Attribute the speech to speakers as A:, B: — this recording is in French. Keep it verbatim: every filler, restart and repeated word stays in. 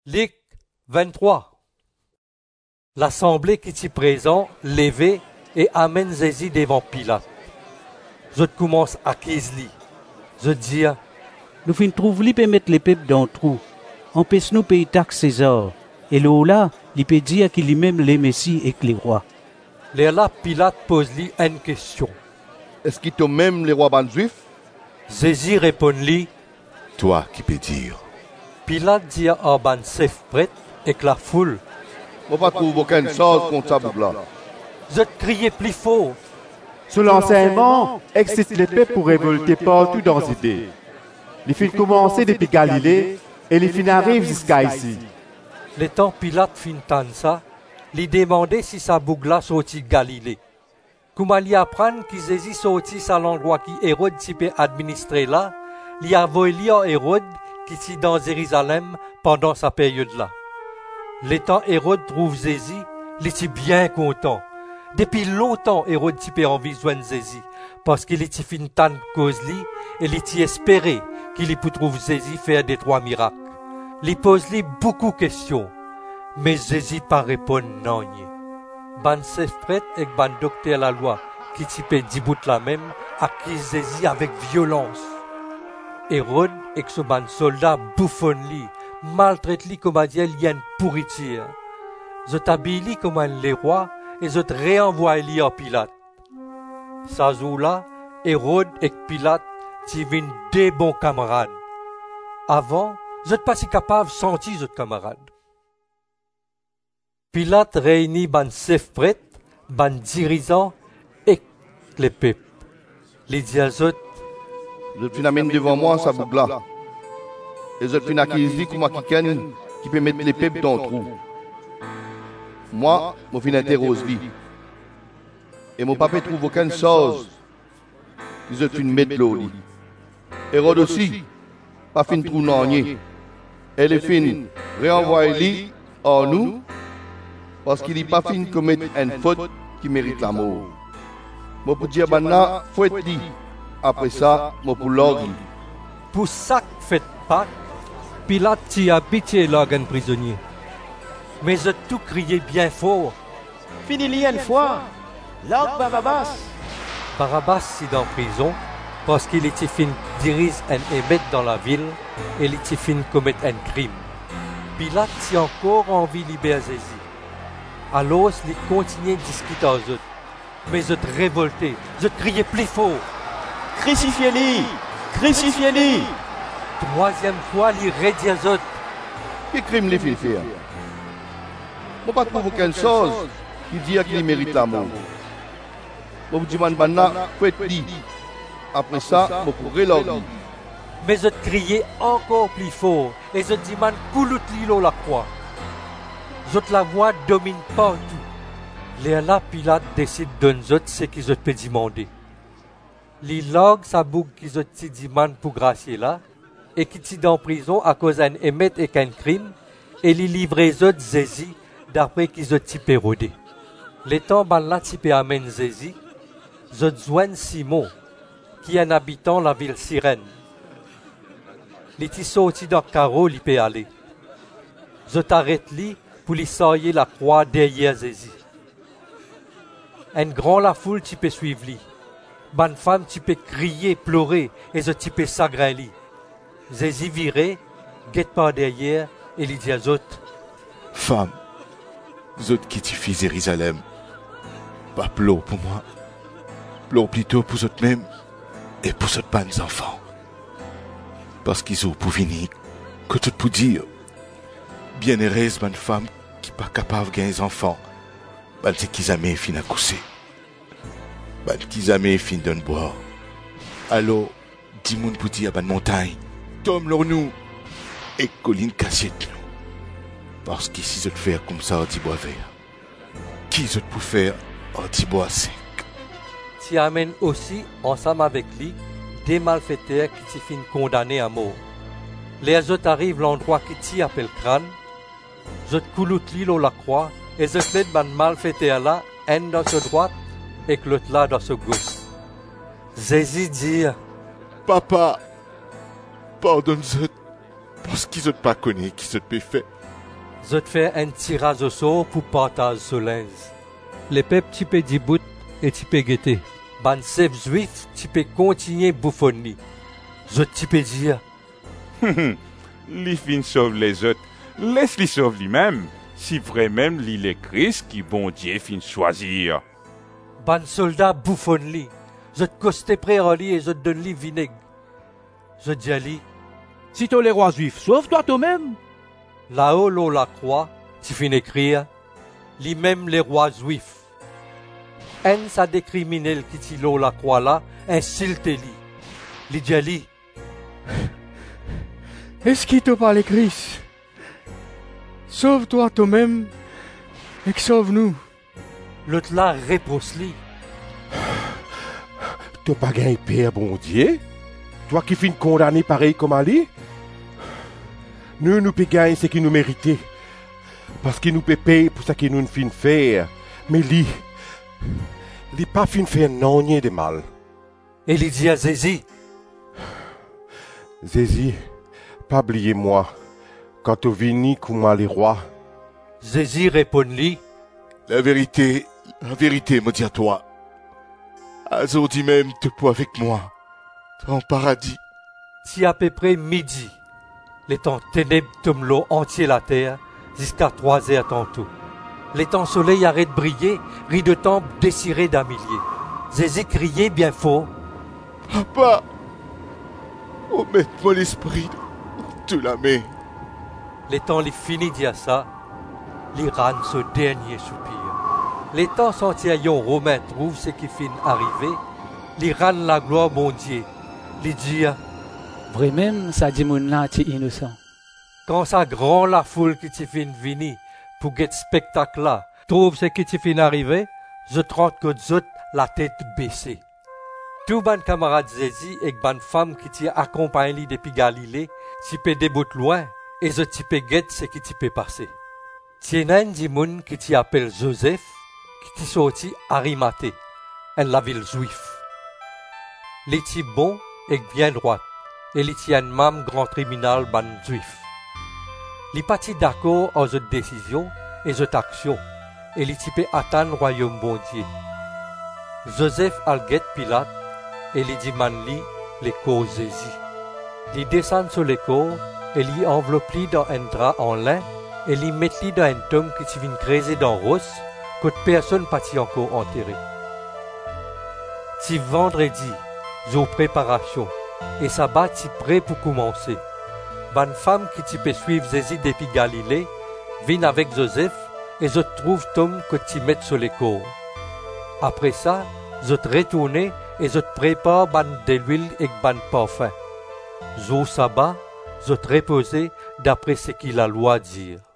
A: Luc vingt-trois. L'assemblée qui s'y présente, levée et amène Jésus devant Pilate. Je commence à Kisli. Je dis,
B: nous fin trouve li peut mettre les peuples dans le trou. Empêche nous payer taxe César. Et là, il peut dire qu'il est même les messies et que les rois.
A: Là, Pilate pose-lui une question.
C: Est-ce qu'il te même les rois ban juifs?
A: Jésus répond-lui,
D: toi qui peux dire.
A: Pilate dit à ban chef prêtre et que la foule.
C: On va trouver aucune chose contre ça, bougla.
A: Je criais plus fort.
E: Sous l'enseignement, excite les peuples pour révolter partout dans les idées. Les filles commencent depuis Galilée et les filles arrivent jusqu'à ici.
A: Le temps Pilate fin tan ça, lui demandait si sa bougla sorti Galilée. Comment lui apprendre qu'il Jésus sorti à l'endroit qui Hérode s'y peut administrer là, lui a volé à Hérode qui s'y dans Jérusalem pendant sa période-là. Le temps Hérode trouve Jésus, il était bien content. Depuis longtemps, Hérode s'y peut envie de joindre Jésus, parce qu'il était fin tan cause li, et il était espéré qu'il peut trouver Jésus faire des trois miracles. Il pose lui beaucoup de questions, mais Jésus pas répond non. Ban chef prêtre et ban docteur la loi qui s'y peut dibout la même accuse Jésus avec violence. Hérode et ce ban soldat bouffonne li, maltraite li comme un dieu une pourriture. Je t'habille comme un les rois et je te réenvoie li à Pilate. Ça jour-là, Hérode et Pilate deviennent des bons camarades. Avant, je n'étais pas si capable de sentir ce camarade. Pilate réunit ban chef prêtre, ban dirigeant et les peuples. Les diazot.
C: Je te amène devant moi ça bougla. Et je te acquis comme quelqu'un qui peut mettre les peuples dans le trou. Moi, je fin interrose lui. Et mon papa trouve aucune chose. Je te mettre l'eau. Hérode aussi, pas fin trou non. Elle est fine, réenvoie-lui en nous, parce qu'il n'est pas fin de commettre une faute qui mérite la mort. Je peux dire maintenant, faut être dit. Après ça, je peux l'ordre.
A: Pour ça que fait pas, Pilate t'y habitué l'organe prisonnier. Mais je tout crié bien fort.
F: Fini-li une fois, l'ordre Barabbas.
A: Barabbas si dans prison, parce qu'il était fin dirige un émeute dans la ville, et il était fin commettre un crime. Pilate si encore envie de libérer Jésus. Alors, il continuait de discuter aux autres. Mais je te révoltais, je criais plus fort.
F: Crucifiez-les! Crucifiez-les!
A: Troisième fois, il redit aux autres.
C: Quel crime les fait faire? Je ne trouve aucune chose qui dit qu'il mérite la mort. Je vous demande maintenant, faut être dit. Après ça, je pourrai l'ordre.
A: Mais je criais encore plus fort et je demande coulout l'îlot la croix. Je la voix domine partout. Là, Pilate décide de nous autres ce qu'ils ont pu demander. Les logs sa boucle qu'ils ont demandé pour gracier là et qui sont en prison à cause d'un émeute et qu'un crime et les livrer autres Jésus d'après qu'ils ont typé rodé. Les temps là typé amène Jésus, je joigne Simon qui est un habitant de la ville Cyrène. Il est sorti dans le carreau, il peut aller. Je t'arrête li pour lui sortir la croix derrière Jésus. Un grand la foule, tu peux suivre lui. Bonne femme, tu peux crier, pleurer, et je tu peux s'agréer li. Jésus viré, guette par derrière, et il dit aux autres.
D: Femme, vous autres qui tu fais Jérusalem, pas pleure pour moi, pleure plutôt pour autres même, et pour autres pas nos enfants. Parce qu'ils ont pour venir, que tout pour dire, bien heureuse bonne femme qui pas capable de gagner des enfants, ben c'est qu'ils jamais fin à coucher, ben qu'ils jamais fin de boire. Alors, dis moun pour dire à bonne montagne, tombe leur nous, et colline cassette nous. Parce qu'ici, je te faire comme ça, en bois vert. Qui je pour faire en bois sec.
A: Tu amènes aussi, ensemble avec lui, des malfaiteurs qui t'y finissent condamnés à mort. Les autres arrivent à l'endroit qui t'y appelle crâne. Je te couloute l'île la croix et je te mets un malfaiteur là, un dans ce droite et l'autre là dans ce gauche. Jésus dit,
D: Papa, pardonne-moi parce qu'ils n'ont pas connu qui se peut faire.
A: Zot fait un tirage au sort pour partager ce linge. Les peuples tu peux dire bout et tu peux guetter. Ban chef juif tu peux continuer bouffonner. Zot tu peux dire.
G: Li fin sauve les autres, laisse-li sauve lui-même. Si vraiment li est Christ qui bon Dieu fin choisir.
A: Ban soldat bouffonne li. Zot coste près à li et zot donne li vinaigre. Zot dis à li.
B: Si t'es les rois juifs, sauve-toi toi-même.
A: Là-haut, l'eau la croix, tu finis écrire, li même les rois juifs. Un sa des criminels qui ti l'eau la croix là, insulte li. Li dit à li.
H: Est-ce qu'il te parle Christ? Sauve-toi toi-même et sauve-nous.
A: L'autre là repousse li.
I: T'as pas gagné père bon Dieu? Toi qui finis condamné pareil comme Ali? Nous, nous pouvons gagner ce qui nous méritait. Parce qu'il nous peut payer pour ce qu'il nous fin faire. Mais lui, lui pas fin faire non de mal.
A: Et il dit à Zézi.
I: Zézi, pas oublier moi. Quand tu vini comme les rois.
A: Zézi répond lui.
D: La vérité, la vérité me dit à toi. Aujourd'hui même, tu peux avec moi. En paradis.
A: Si à peu près midi. Les temps ténèbres tombent l'eau entier la terre, jusqu'à trois heures tantôt. Les temps soleil arrête de briller, riz de temple désiré d'un millier. Zézi criait bien fort.
D: Papa, oh, mets mon esprit, tu la mets.
A: Les temps les finis dire ça, les ranent ce dernier soupir. Les temps sentiaillons romains trouvent ce qui finit arrivé, les ranent la gloire mon Dieu, les dire.
J: Vraiment, ça dit mon là, tu es innocent.
A: Quand ça grand la foule qui t'y fin vini pour get spectacle là, trouve ce qui t'y fin arrivé, je trente que zot la tête baissée. Tout ban camarade Zézi et ban femme qui t'y accompagne depuis Galilée, t'y peut débout loin, et je t'y peux get ce qui t'y peut passer. T'y un dit moun qui t'y appelle Joseph, qui t'y sorti Arimathée, en la ville juif. Les t'y bon et bien droit. Et li tient même grand tribunal ban juif. Li parti d'accord aux autres décisions et aux actions, et li type attendre royaume bon Dieu. Joseph alget Pilate, et li dit man li les corps Zézi. Li descend sur les corps, et li enveloppe li dans un drap en lin, et li met li dans un tombe qui vient creuser dans rosse, que personne parti encore enterré. Si vendredi, jour préparation, et sabbat est prêt pour commencer. Bonne femme qui tu peux suivre Zézi depuis Galilée, vient avec Joseph et je trouve Tom que tu mets sur les corps. Après ça, je te retourne et je te prépare ban de l'huile et ban parfum. Jour sabbat, je te repose d'après ce qu'il a loi dire.